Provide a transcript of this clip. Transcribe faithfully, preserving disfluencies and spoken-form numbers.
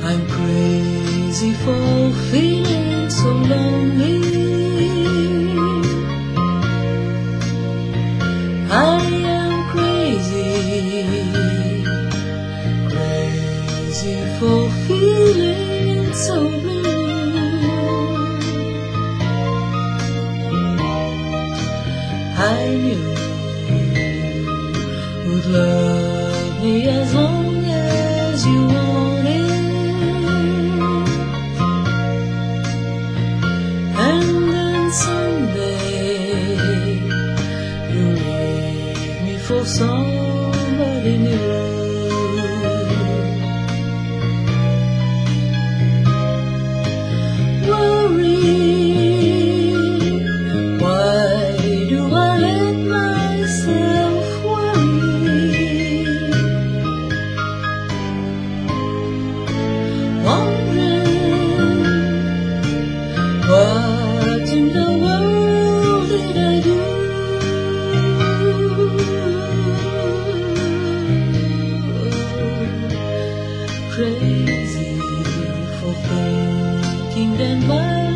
I'm crazy for feeling so lonely. I am crazy, crazy for feeling so blue. I knew you would love me as long as you wanted, and then someday you'll leave me for somebody new. What in the world did I do? Crazy for thinking that my